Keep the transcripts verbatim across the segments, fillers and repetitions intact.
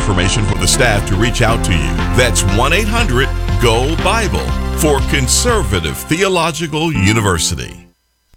information for the staff to reach out to you. That's one eight hundred G O Bible for Conservative Theological University.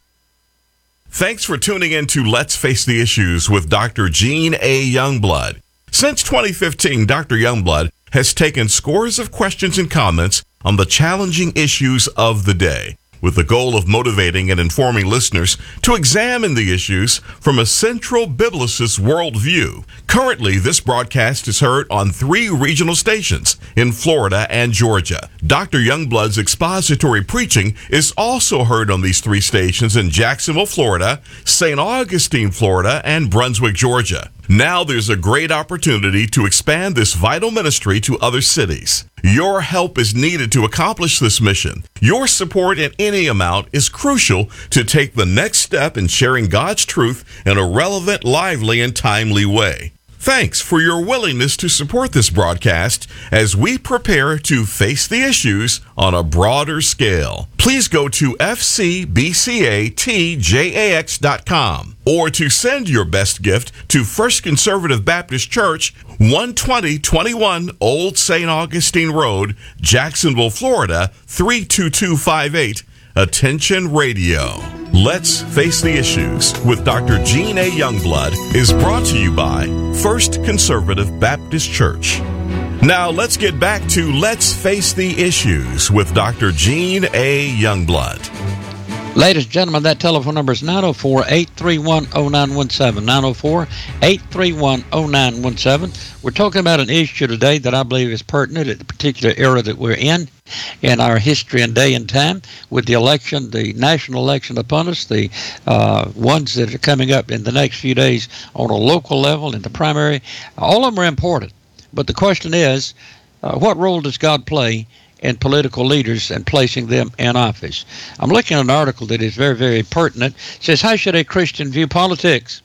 Thanks for tuning in to Let's Face the Issues with Doctor Gene A. Youngblood. Since twenty fifteen, Doctor Youngblood has taken scores of questions and comments on the challenging issues of the day, with the goal of motivating and informing listeners to examine the issues from a central biblicist worldview. Currently, this broadcast is heard on three regional stations in Florida and Georgia. Doctor Youngblood's expository preaching is also heard on these three stations in Jacksonville, Florida, Saint Augustine, Florida, and Brunswick, Georgia. Now there's a great opportunity to expand this vital ministry to other cities. Your help is needed to accomplish this mission. Your support in any amount is crucial to take the next step in sharing God's truth in a relevant, lively, and timely way. Thanks for your willingness to support this broadcast as we prepare to face the issues on a broader scale. Please go to f c b c a t j a x dot com or to send your best gift to First Conservative Baptist Church, one twenty twenty-one Old Saint Augustine Road, Jacksonville, Florida, three two two five eight. Attention Radio. Let's Face the Issues with Doctor Gene A. Youngblood is brought to you by First Conservative Baptist Church. Now let's get back to Let's Face the Issues with Doctor Gene A. Youngblood. Ladies and gentlemen, that telephone number is nine oh four, eight three one, oh nine one seven, nine oh four, eight three one, oh nine one seven. We're talking about an issue today that I believe is pertinent at the particular era that we're in, in our history and day and time, with the election, the national election upon us, the uh, ones that are coming up in the next few days on a local level, in the primary. All of them are important. But the question is, uh, what role does God play in political leaders and placing them in office? I'm looking at an article that is very, very pertinent. It says, how should a Christian view politics?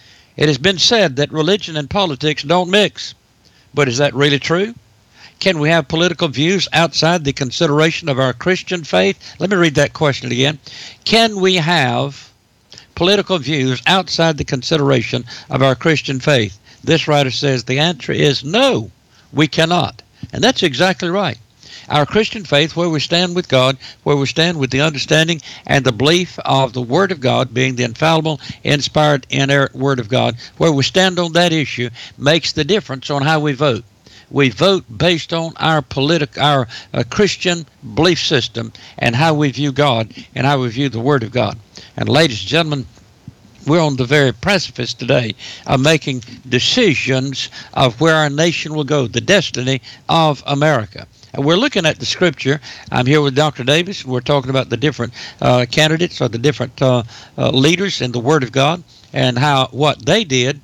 It has been said that religion and politics don't mix. But is that really true? Can we have political views outside the consideration of our Christian faith? Let me read that question again. Can we have political views outside the consideration of our Christian faith? This writer says the answer is no, we cannot. And that's exactly right. Our Christian faith, where we stand with God, where we stand with the understanding and the belief of the Word of God being the infallible, inspired, inerrant Word of God, where we stand on that issue makes the difference on how we vote. We vote based on our politic, our uh, Christian belief system and how we view God and how we view the Word of God. And ladies and gentlemen, we're on the very precipice today of making decisions of where our nation will go, the destiny of America. And we're looking at the scripture. I'm here with Doctor Davis. We're talking about the different uh, candidates or the different uh, uh, leaders in the Word of God and how what they did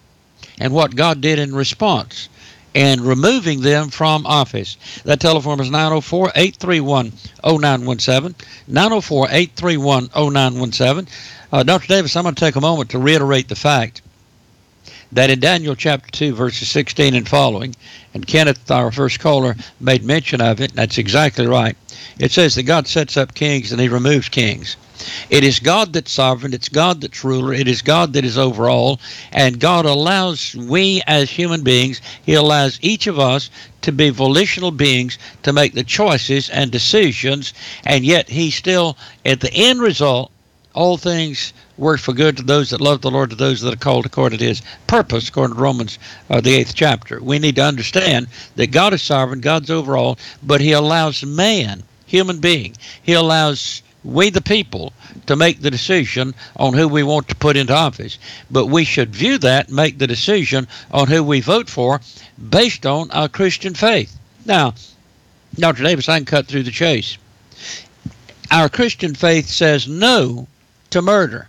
and what God did in response and removing them from office. That telephone is nine oh four, eight three one, oh nine one seven, nine oh four, eight three one, oh nine one seven. Uh, Doctor Davis, I'm going to take a moment to reiterate the fact that in Daniel chapter two, verses sixteen and following, and Kenneth, our first caller, made mention of it, that's exactly right. It says that God sets up kings and he removes kings. It is God that's sovereign, it's God that's ruler, it is God that is over all, and God allows we as human beings, he allows each of us to be volitional beings to make the choices and decisions, and yet he still, at the end result, all things work for good to those that love the Lord, to those that are called according to his purpose, according to Romans, uh, the eighth chapter. We need to understand that God is sovereign, God's over all, but he allows man, human being, he allows we the people to make the decision on who we want to put into office. But we should view that, make the decision on who we vote for based on our Christian faith. Now, Doctor Davis, I can cut through the chase. Our Christian faith says no to murder.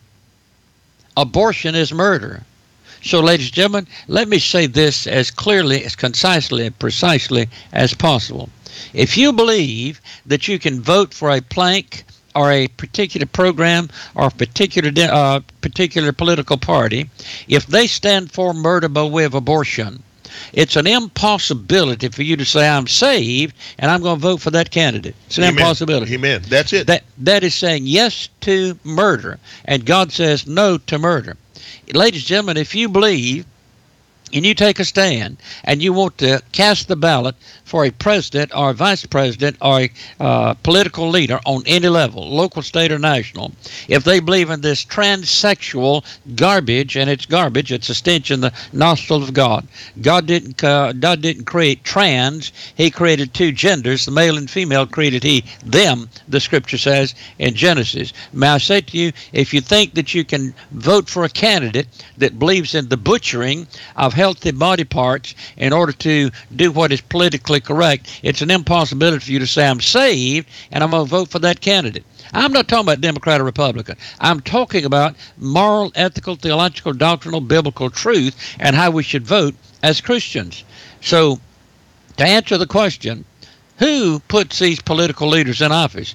Abortion is murder. So, ladies and gentlemen, let me say this as clearly, as concisely, and precisely as possible. If you believe that you can vote for a plank or a particular program or a particular uh, particular political party, if they stand for murder by way of abortion, it's an impossibility for you to say, I'm saved, and I'm going to vote for that candidate. It's an Amen. impossibility. Amen. That's it. That That is saying yes to murder, and God says no to murder. Ladies and gentlemen, if you believe and you take a stand and you want to cast the ballot for a president or a vice president or a uh, political leader on any level, local, state, or national, if they believe in this transsexual garbage, and it's garbage, it's a stench in the nostril of God. God didn't uh, God didn't create trans. He created two genders, the male and female created he, them, the scripture says in Genesis. May I say to you, if you think that you can vote for a candidate that believes in the butchering of healthy body parts in order to do what is politically correct, it's an impossibility for you to say, I'm saved and I'm going to vote for that candidate. I'm not talking about Democrat or Republican. I'm talking about moral, ethical, theological, doctrinal, biblical truth and how we should vote as Christians. So, to answer the question, who puts these political leaders in office?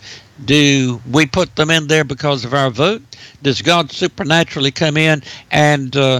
Do we put them in there because of our vote? Does God supernaturally come in and uh,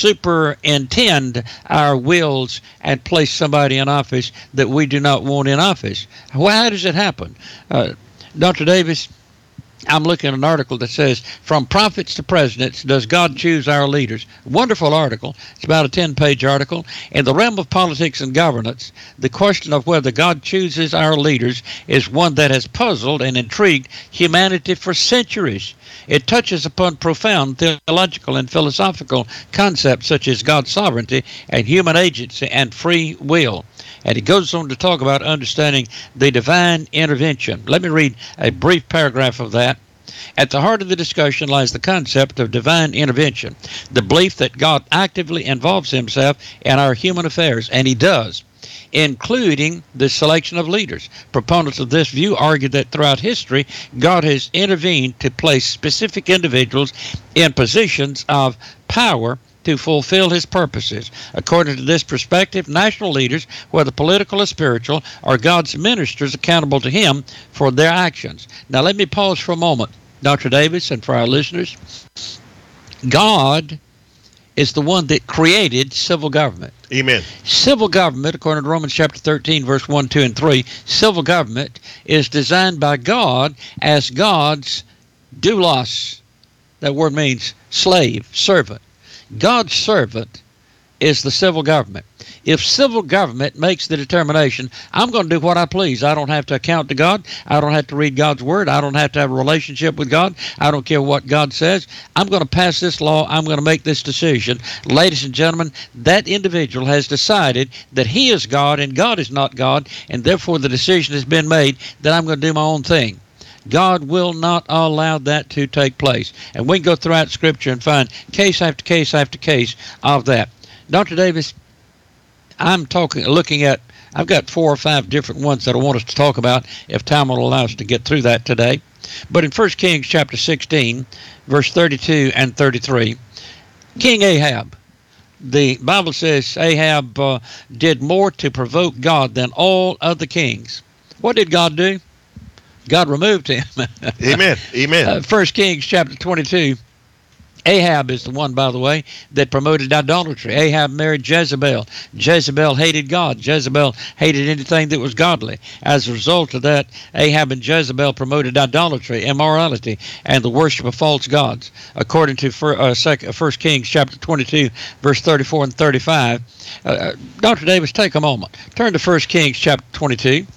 superintend our wills and place somebody in office that we do not want in office? Well, how does it happen? Uh, Doctor Davis, I'm looking at an article that says, From Prophets to Presidents, Does God Choose Our Leaders? Wonderful article. It's about a ten-page article. In the realm of politics and governance, the question of whether God chooses our leaders is one that has puzzled and intrigued humanity for centuries. It touches upon profound theological and philosophical concepts such as God's sovereignty and human agency and free will. And he goes on to talk about understanding the divine intervention. Let me read a brief paragraph of that. At the heart of the discussion lies the concept of divine intervention, the belief that God actively involves himself in our human affairs, and he does, including the selection of leaders. Proponents of this view argue that throughout history, God has intervened to place specific individuals in positions of power to fulfill his purposes. According to this perspective, national leaders, whether political or spiritual, are God's ministers accountable to him for their actions. Now let me pause for a moment, Doctor Davis, and for our listeners. God is the one that created civil government. Amen. Civil government, according to Romans chapter thirteen, verse one, two, and three, civil government is designed by God as God's doulos. That word means slave, servant. God's servant is the civil government. If civil government makes the determination, I'm going to do what I please. I don't have to account to God. I don't have to read God's word. I don't have to have a relationship with God. I don't care what God says. I'm going to pass this law. I'm going to make this decision. Ladies and gentlemen, that individual has decided that he is God and God is not God, and therefore the decision has been made that I'm going to do my own thing. God will not allow that to take place. And we can go throughout Scripture and find case after case after case of that. Doctor Davis, I'm talking, looking at, I've got four or five different ones that I want us to talk about if time will allow us to get through that today. But in First Kings chapter sixteen, verse thirty-two and thirty-three, King Ahab, the Bible says Ahab uh, did more to provoke God than all other kings. What did God do? God removed him. Amen. Amen. Uh, First Kings chapter twenty-two. Ahab is the one, by the way, that promoted idolatry. Ahab married Jezebel. Jezebel hated God. Jezebel hated anything that was godly. As a result of that, Ahab and Jezebel promoted idolatry, immorality, and the worship of false gods. According to First Kings chapter twenty-two, verse thirty-four and thirty-five. Uh, Doctor Davis, take a moment. Turn to First Kings chapter twenty-two.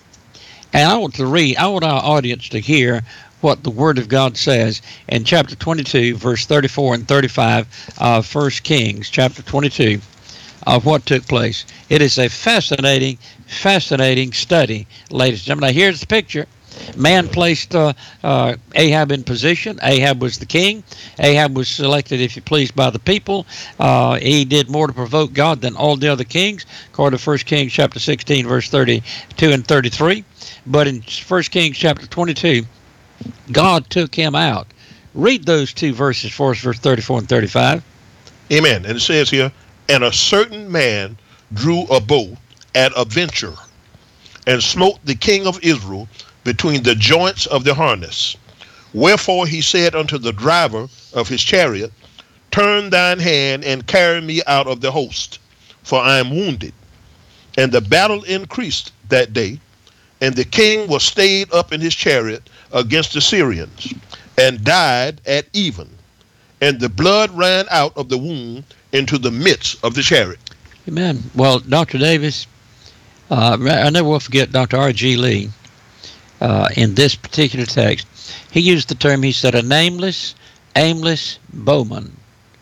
And I want to read, I want our audience to hear what the Word of God says in chapter twenty-two, verse thirty-four and thirty-five of First Kings, chapter twenty-two, of what took place. It is a fascinating, fascinating study, ladies and gentlemen. Now, here's the picture. Man placed uh, uh, Ahab in position. Ahab was the king. Ahab was selected, if you please, by the people. Uh, he did more to provoke God than all the other kings, according to First Kings chapter sixteen, verse thirty-two and thirty-three. But in First Kings chapter twenty-two, God took him out. Read those two verses for us, verse thirty-four and thirty-five. Amen. And it says here, and a certain man drew a bow at a venture and smote the king of Israel between the joints of the harness. Wherefore he said unto the driver of his chariot, Turn thine hand and carry me out of the host, for I am wounded. And the battle increased that day, and the king was stayed up in his chariot against the Syrians, and died at even. And the blood ran out of the wound into the midst of the chariot. Amen. Well, Doctor Davis, uh, I never will forget Doctor R G. Lee uh, in this particular text. He used the term, he said, a nameless, aimless bowman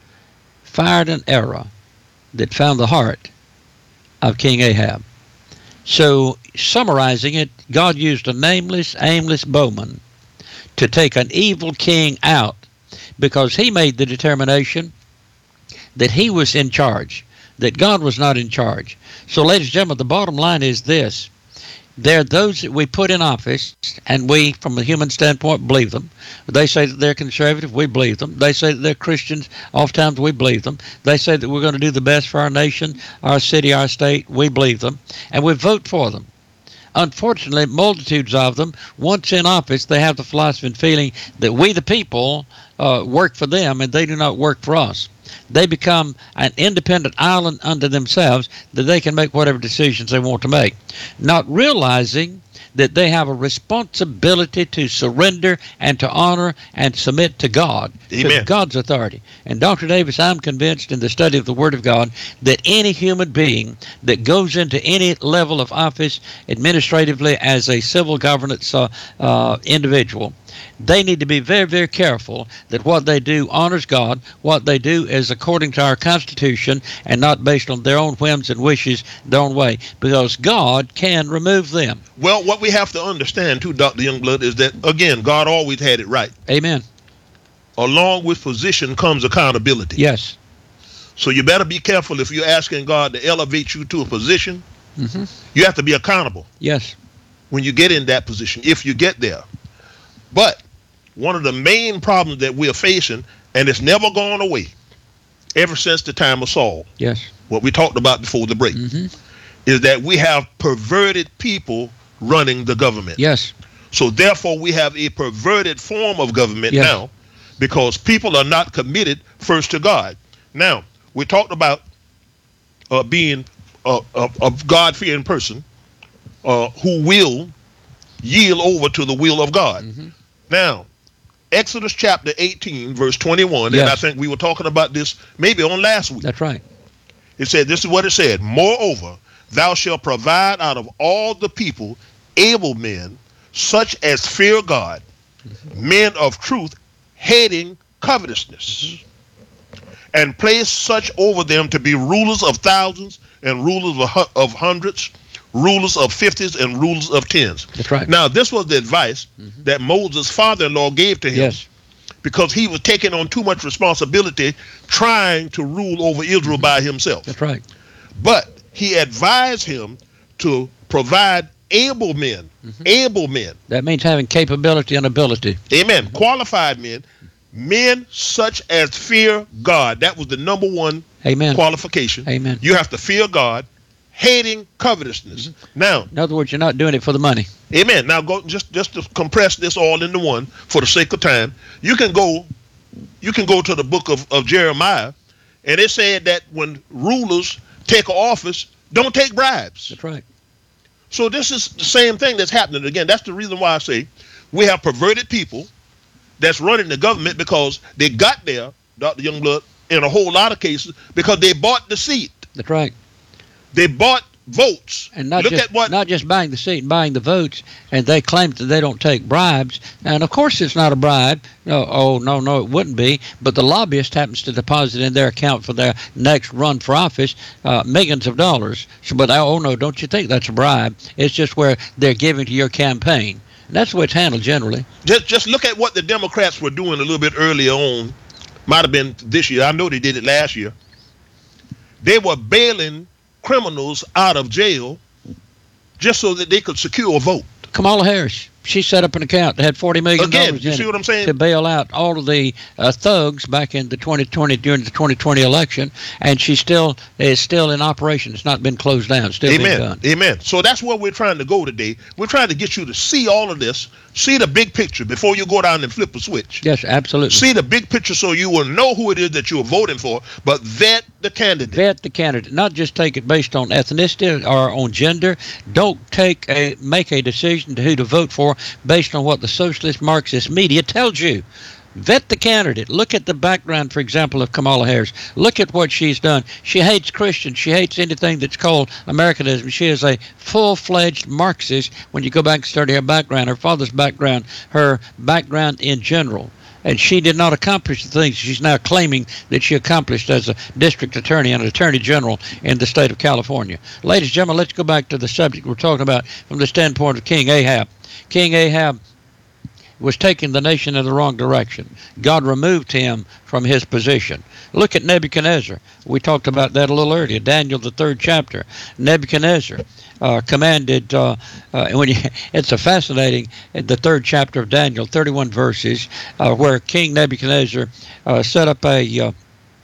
fired an arrow that found the heart of King Ahab. So, summarizing it, God used a nameless, aimless bowman to take an evil king out because he made the determination that he was in charge, that God was not in charge. So, ladies and gentlemen, the bottom line is this. There are those that we put in office, and we, from a human standpoint, believe them. They say that they're conservative, we believe them. They say that they're Christians, oftentimes we believe them. They say that we're going to do the best for our nation, our city, our state, we believe them, and we vote for them. Unfortunately, multitudes of them, once in office, they have the philosophy and feeling that we, the people, uh, work for them, and they do not work for us. They become an independent island unto themselves that they can make whatever decisions they want to make, not realizing that they have a responsibility to surrender and to honor and submit to God, Amen. to God's authority. And Doctor Davis, I'm convinced in the study of the Word of God that any human being that goes into any level of office administratively as a civil governance uh, uh, individual, they need to be very, very careful that what they do honors God, what they do is according to our Constitution and not based on their own whims and wishes, their own way, because God can remove them. Well, what we have to understand, too, Doctor Youngblood, is that, again, God always had it right. Amen. Along with position comes accountability. Yes. So you better be careful if you're asking God to elevate you to a position. Mm-hmm. You have to be accountable. Yes. When you get in that position, if you get there. But one of the main problems that we're facing, and it's never gone away ever since the time of Saul, yes, what we talked about before the break, mm-hmm. is that we have perverted people running the government. Yes. So therefore we have a perverted form of government yes. now, because people are not committed first to God. Now, we talked about uh, being a, a, a God-fearing person uh, who will yield over to the will of God. Mm-hmm. Now, Exodus chapter eighteen, verse twenty-one, yes. and I think we were talking about this maybe on last week. That's right. It said, this is what it said, moreover, thou shalt provide out of all the people able men, such as fear God, mm-hmm. men of truth, hating covetousness, mm-hmm. and place such over them to be rulers of thousands and rulers of, of hundreds, rulers of fifties and rulers of tens. That's right. Now, this was the advice mm-hmm. that Moses' father-in-law gave to him. Yes. Because he was taking on too much responsibility trying to rule over Israel mm-hmm. by himself. That's right. But he advised him to provide able men, mm-hmm. able men. That means having capability and ability. Amen. Mm-hmm. Qualified men, men such as fear God. That was the number one Amen. qualification. Amen. You have to fear God, hating covetousness. Mm-hmm. Now, in other words, you're not doing it for the money. Amen. Now, go just just to compress this all into one for the sake of time. You can go, you can go to the book of, of Jeremiah, and it said that when rulers take office, don't take bribes. That's right. So this is the same thing that's happening again. That's the reason why I say we have perverted people that's running the government, because they got there, Doctor Youngblood, in a whole lot of cases because they bought the seat. That's right. They bought votes. And not Look just at what, not just buying the seat and buying the votes, and they claim that they don't take bribes. And of course it's not a bribe. No, oh, no, no, it wouldn't be. But the lobbyist happens to deposit in their account for their next run for office uh, millions of dollars. So, but, oh, no, don't you think that's a bribe? It's just where they're giving to your campaign. And that's the way it's handled generally. Just, just look at what the Democrats were doing a little bit earlier on. Might have been this year. I know they did it last year. They were bailing criminals out of jail just so that they could secure a vote. Kamala Harris, she set up an account that had forty million dollars Again, you in see it what I'm saying? to bail out all of the uh, thugs back in the twenty twenty, during the twenty twenty election, and she still is still in operation. It's not been closed down. It's still Amen. being done. Amen. So that's where we're trying to go today. We're trying to get you to see all of this, see the big picture before you go down and flip a switch. Yes, absolutely. See the big picture so you will know who it is that you're voting for, but vet the candidate. Vet the candidate, not just take it based on ethnicity or on gender. Don't take a make a decision to who to vote for based on what the socialist Marxist media tells you. Vet the candidate. Look at the background, for example, of Kamala Harris. Look at what she's done. She hates Christians. She hates anything that's called Americanism. She is a full-fledged Marxist when you go back and study her background, her father's background, her background in general. And she did not accomplish the things she's now claiming that she accomplished as a district attorney and an attorney general in the state of California. Ladies and gentlemen, let's go back to the subject we're talking about from the standpoint of King Ahab. King Ahab was taking the nation in the wrong direction. God removed him from his position. Look at Nebuchadnezzar. We talked about that a little earlier. Daniel, the third chapter. Nebuchadnezzar uh, commanded, uh, uh, when you, it's a fascinating, the third chapter of Daniel, thirty-one verses, uh, where King Nebuchadnezzar uh, set up a uh,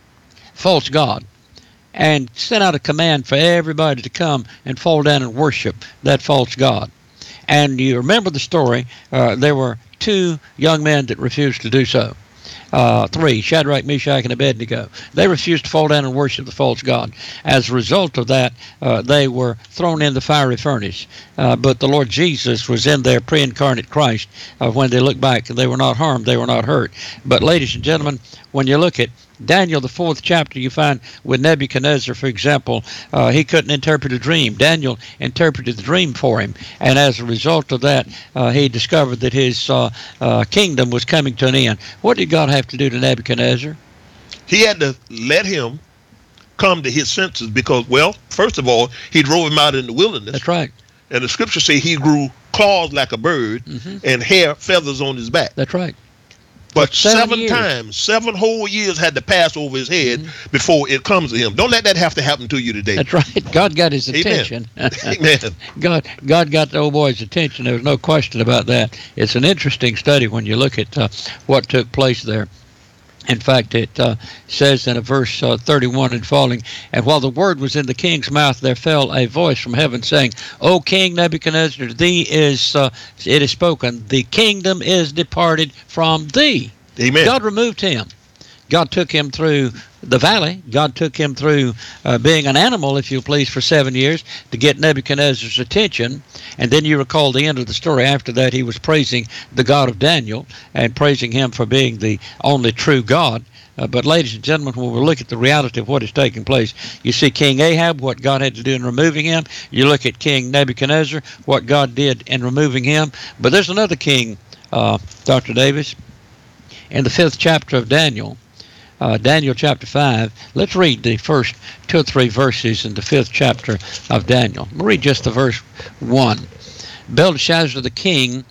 false god and sent out a command for everybody to come and fall down and worship that false god. And you remember the story, uh, there were two young men that refused to do so. Uh, three, Shadrach, Meshach, and Abednego. They refused to fall down and worship the false god. As a result of that, uh, they were thrown in the fiery furnace. Uh, but the Lord Jesus was in their pre-incarnate Christ. Uh, when they look back, they were not harmed, they were not hurt. But ladies and gentlemen, when you look at Daniel, the fourth chapter, you find with Nebuchadnezzar, for example, uh, he couldn't interpret a dream. Daniel interpreted the dream for him. And as a result of that, uh, he discovered that his uh, uh, kingdom was coming to an end. What did God have to do to Nebuchadnezzar? He had to let him come to his senses because, well, first of all, he drove him out in the wilderness. That's right. And the scriptures say he grew claws like a bird mm-hmm. and hair, feathers on his back. That's right. But seven, seven times, seven whole years had to pass over his head mm-hmm. before it comes to him. Don't let that have to happen to you today. That's right. God got his attention. Amen. Amen. God, God got the old boy's attention. There was no question about that. It's an interesting study when you look at uh, what took place there. In fact, it uh, says in a verse uh, thirty-one and following, and while the word was in the king's mouth, there fell a voice from heaven saying, O King Nebuchadnezzar, thee is, uh, it is spoken, the kingdom is departed from thee. Amen. God removed him. God took him through the valley. God took him through uh, being an animal, if you please, for seven years to get Nebuchadnezzar's attention. And then you recall the end of the story. After that, he was praising the God of Daniel and praising him for being the only true God. Uh, but ladies and gentlemen, when we look at the reality of what is taking place, you see King Ahab, what God had to do in removing him. You look at King Nebuchadnezzar, what God did in removing him. But there's another king, uh, Doctor Davis, in the fifth chapter of Daniel. Uh, Daniel chapter five. Let's read the first two or three verses in the fifth chapter of Daniel. We'll read just the verse one. Belteshazzar the king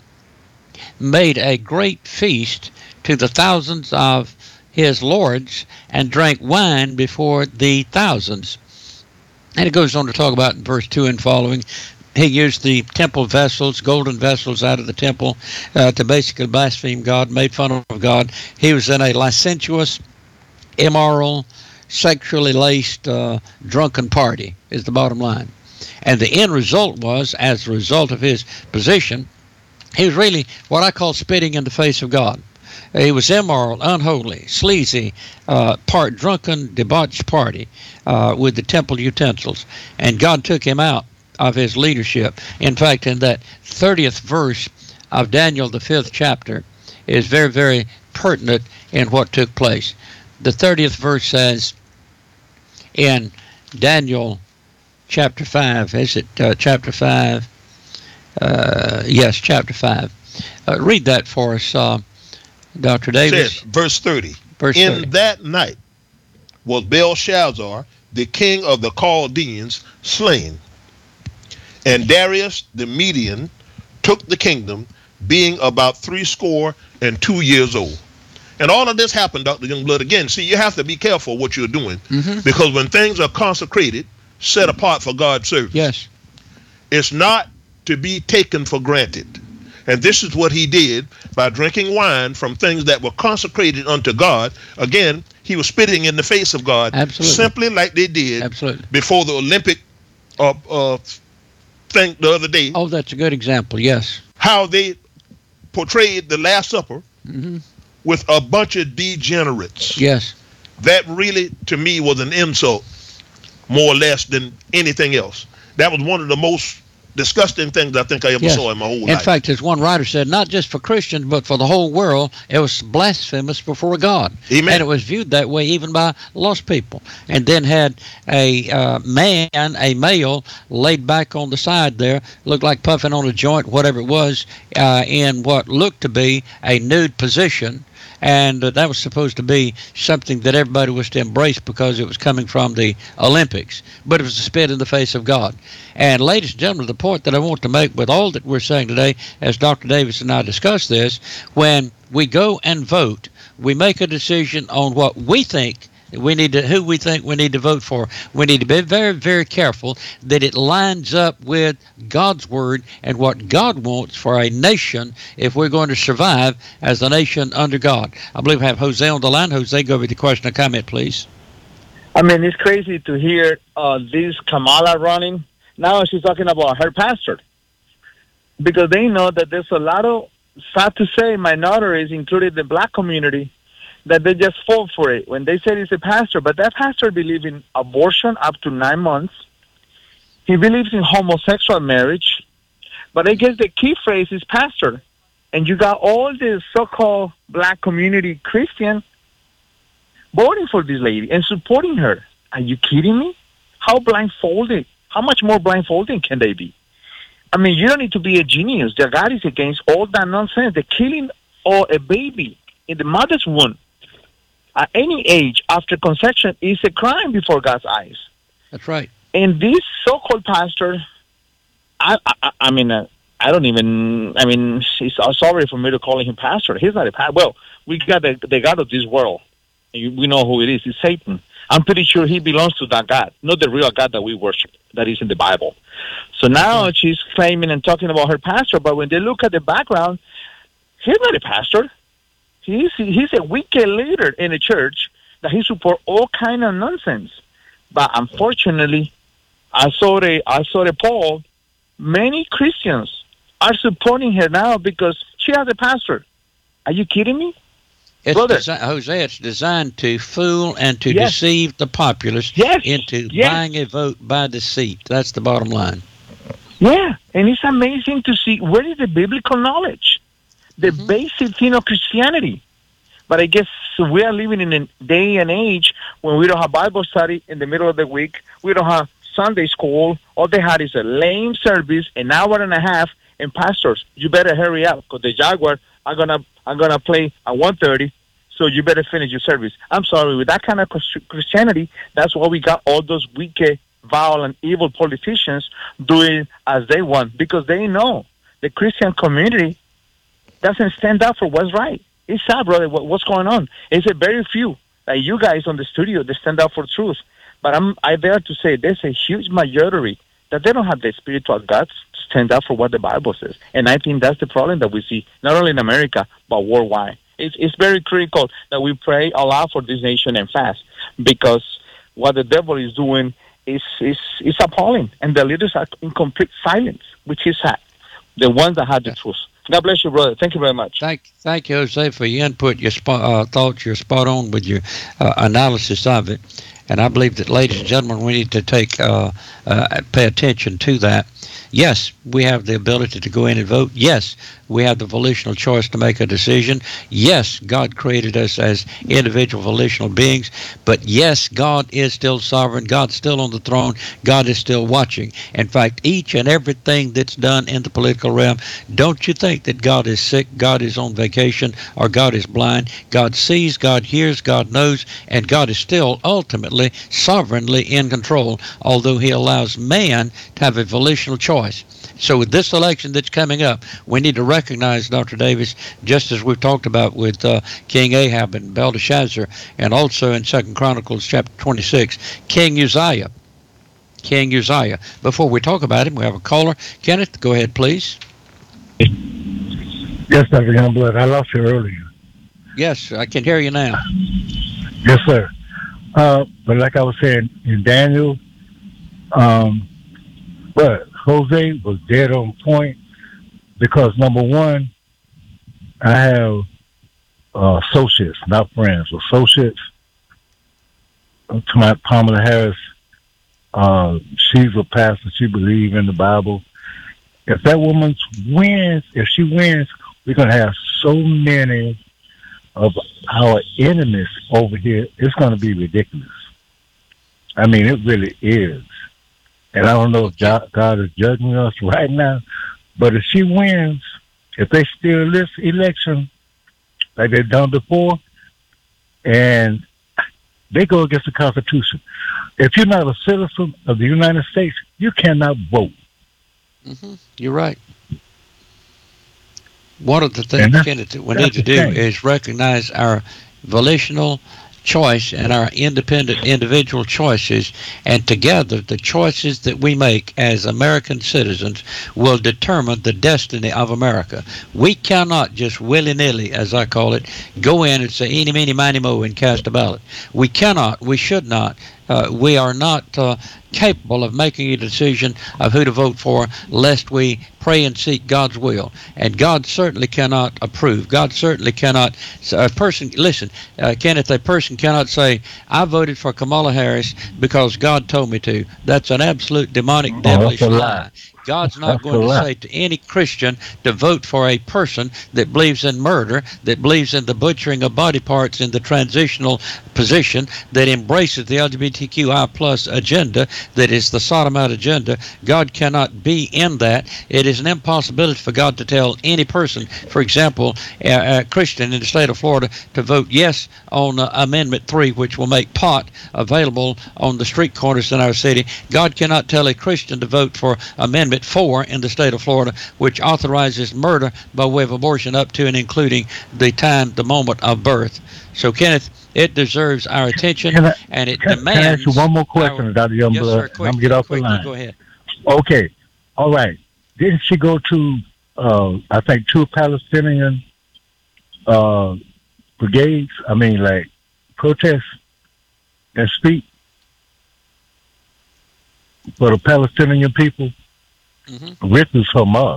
made a great feast to the thousands of his lords and drank wine before the thousands. And it goes on to talk about in verse two and following, he used the temple vessels, golden vessels out of the temple, uh, to basically blaspheme God, made fun of God. He was in a licentious, immoral, sexually laced, uh, drunken party is the bottom line. And the end result was, as a result of his position, he was really what I call spitting in the face of God. He was immoral, unholy, sleazy, uh, part drunken, debauched party uh, with the temple utensils. And God took him out of his leadership. In fact, in that thirtieth verse of Daniel, the fifth chapter, is very, very pertinent in what took place. The thirtieth verse says in Daniel chapter five, is it uh, chapter five? Uh, yes, chapter five. Uh, read that for us, uh, Doctor Davis. Says, verse thirty. Verse in thirty. that night was Belshazzar, the king of the Chaldeans, slain. And Darius the Median took the kingdom, being about threescore and two years old. And all of this happened, Doctor Youngblood. Again, see, you have to be careful what you're doing. Mm-hmm. Because when things are consecrated, set apart for God's service, yes, it's not to be taken for granted. And this is what he did by drinking wine from things that were consecrated unto God. Again, he was spitting in the face of God. Absolutely. Simply like they did Absolutely. before the Olympic uh, uh, thing the other day. Oh, that's a good example, yes. How they portrayed the Last Supper Mm-hmm. with a bunch of degenerates. Yes. That really, to me, was an insult, more or less, than anything else. That was one of the most disgusting things I think I ever Yes. saw in my whole In life. fact, as one writer said, not just for Christians, but for the whole world, it was blasphemous before God. Amen. And it was viewed that way even by lost people. And then had a uh, man, a male, laid back on the side there, looked like puffing on a joint, whatever it was, uh, in what looked to be a nude position. And uh, that was supposed to be something that everybody was to embrace because it was coming from the Olympics. But it was a spit in the face of God. And ladies and gentlemen, the point that I want to make with all that we're saying today, as Doctor Davis and I discuss this, when we go and vote, we make a decision on what we think we need to, who we think we need to vote for. We need to be very, very careful that it lines up with God's word and what God wants for a nation if we're going to survive as a nation under God. I believe we have Jose on the line. Jose, go with the question or comment, please. I mean, it's crazy to hear uh, this Kamala running. Now she's talking about her pastor. Because they know that there's a lot of, sad to say, minorities, including the black community, that they just fall for it when they say he's a pastor. But that pastor believes in abortion up to nine months. He believes in homosexual marriage. But I guess the key phrase is pastor. And you got all the so-called black community Christian voting for this lady and supporting her. Are you kidding me? How blindfolded? How much more blindfolded can they be? I mean, you don't need to be a genius. The God is against all that nonsense. The killing of a baby in the mother's womb at any age after conception is a crime before God's eyes. That's right. And this so-called pastor, I, I, I mean, uh, I don't even, I mean, it's uh, sorry for me to call him pastor. He's not a pastor. Well, we got the, the God of this world. You, we know who it is. It's Satan. I'm pretty sure he belongs to that God, not the real God that we worship, that is in the Bible. So now she's claiming and talking about her pastor, but when they look at the background, he's not a pastor. He's he's a wicked leader in a church that he supports all kind of nonsense. But unfortunately, I saw the I saw the poll. Many Christians are supporting her now because she has a pastor. Are you kidding me? It's Brother. desi- Jose, it's designed to fool and to Yes. deceive the populace Yes. into Yes. buying a vote by deceit. That's the bottom line. Yeah, and it's amazing to see where is the biblical knowledge, the Mhm. basic thing of Christianity. But I guess we are living in a day and age when we don't have Bible study in the middle of the week. We don't have Sunday school. All they had is a lame service, an hour and a half, and pastors, you better hurry up because the Jaguar are gonna are gonna play at one thirty. So you better finish your service. I'm sorry, with that kind of Christianity, that's why we got all those wicked, violent, evil politicians doing as they want because they know the Christian community doesn't stand up for what's right. It's sad, brother, what, what's going on. It's a very few, like you guys on the studio, that stand up for truth. But I'm I dare to say there's a huge majority that they don't have the spiritual guts to stand up for what the Bible says. And I think that's the problem that we see, not only in America, but worldwide. It's, it's very critical that we pray a lot for this nation and fast because what the devil is doing is, is, is appalling. And the leaders are in complete silence, which is sad. The ones that have the truth. God bless you, brother. Thank you very much. Thank, thank you, Jose, for your input, your spot, uh, thoughts. You're spot on with your uh, analysis of it. And I believe that, ladies and gentlemen, we need to take uh, uh, pay attention to that. Yes, we have the ability to go in and vote. Yes, we have the volitional choice to make a decision. Yes, God created us as individual volitional beings. But yes, God is still sovereign. God's still on the throne. God is still watching. In fact, each and everything that's done in the political realm, don't you think that God is sick, God is on vacation, or God is blind? God sees, God hears, God knows, and God is still ultimately, sovereignly in control, although he allows man to have a volitional choice. So with this election that's coming up, we need to recognize, Doctor Davis, just as we've talked about with uh, King Ahab and Belteshazzar, and also in Second Chronicles chapter twenty-six, King Uzziah. King Uzziah. Before we talk about him, we have a caller. Kenneth, go ahead, please. Yes, Doctor Youngblood. I lost you earlier. Yes, I can hear you now. Yes, sir. Uh, but like I was saying, in Daniel, um, but Jose was dead on point because, number one, I have uh, associates, not friends, associates. To my Kamala Harris, uh, she's a pastor. She believes in the Bible. if that woman wins, if she wins, we're going to have so many of our enemies over here. It's going to be ridiculous. I mean, it really is. And I don't know if God is judging us right now, but if she wins, if they steal this election like they've done before, and they go against the Constitution. If you're not a citizen of the United States, you cannot vote. Mm-hmm. You're right. One of the things, Kenneth, that we need to do thing. is recognize our volitional choice and our independent individual choices, and together the choices that we make as American citizens will determine the destiny of America. We cannot just willy-nilly, as I call it, go in and say eeny, meeny, miny, mo and cast a ballot. We cannot, we should not, uh, we are not uh, capable of making a decision of who to vote for lest we pray and seek God's will. And God certainly cannot approve. God certainly cannot, a person, listen, uh, Kenneth, a person cannot say, I voted for Kamala Harris because God told me to. That's an absolute demonic, devilish oh, lie. God's not That's going to correct. say to any Christian to vote for a person that believes in murder, that believes in the butchering of body parts in the transitional position, that embraces the L G B T Q I plus agenda, that is the sodomite agenda. God cannot be in that. It is an impossibility for God to tell any person, for example, a, a Christian in the state of Florida, to vote yes on uh, Amendment three, which will make pot available on the street corners in our city. God cannot tell a Christian to vote for Amendment four in the state of Florida, which authorizes murder by way of abortion up to and including the time, the moment of birth. So, Kenneth, it deserves our attention, I, and it can, demands... Can I ask you one more question, our, Doctor Youngblood? Yes, sir, quickly, I'm going to get off quickly, the line. Go ahead. Okay. All right. Didn't she go to, uh, I think, two Palestinian uh, brigades, I mean, like, protests and speak for the Palestinian people? Mm-hmm. Rick is from us.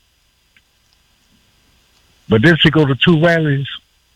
But did she go to two rallies?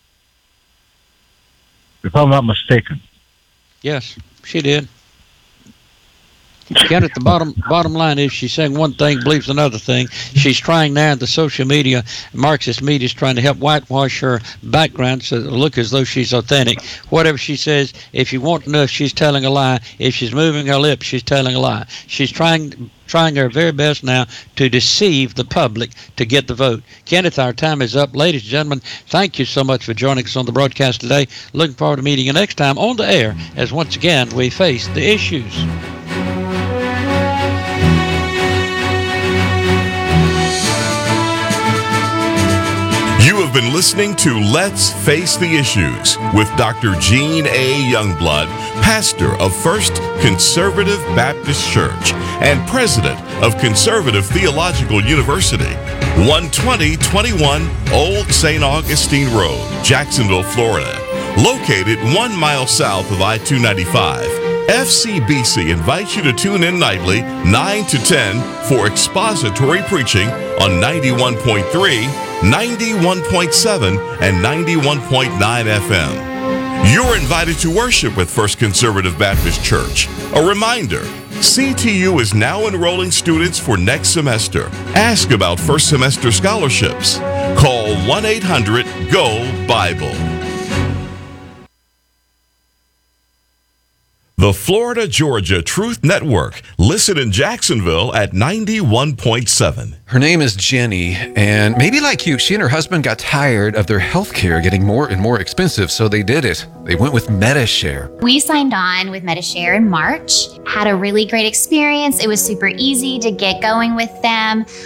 If I'm not mistaken. Yes, she did. Again, at the bottom bottom line is she's saying one thing, believes another thing. She's trying now, the social media, Marxist media is trying to help whitewash her background so it look as though she's authentic. Whatever she says, if you want to know if she's telling a lie, if she's moving her lips, she's telling a lie. She's trying trying her very best now to deceive the public to get the vote. Kenneth, our time is up. Ladies and gentlemen, thank you so much for joining us on the broadcast today. Looking forward to meeting you next time on the air as once again we face the issues. You have been listening to Let's Face the Issues with Doctor Gene A. Youngblood, pastor of First Conservative Baptist Church and president of Conservative Theological University, one twenty twenty-one Old Saint Augustine Road, Jacksonville, Florida. Located one mile south of I two ninety-five, F C B C invites you to tune in nightly, nine to ten, for expository preaching on ninety-one point three, ninety-one point seven, and ninety-one point nine F M. You're invited to worship with First Conservative Baptist Church. A reminder, C T U is now enrolling students for next semester. Ask about first semester scholarships. Call one eight hundred G O Bible. The Florida Georgia Truth Network. Listen in Jacksonville at ninety-one point seven. Her name is Jenny, and maybe like you, she and her husband got tired of their health care getting more and more expensive, so they did it. They went with Medi-Share. We signed on with Medi-Share in March, had a really great experience. It was super easy to get going with them.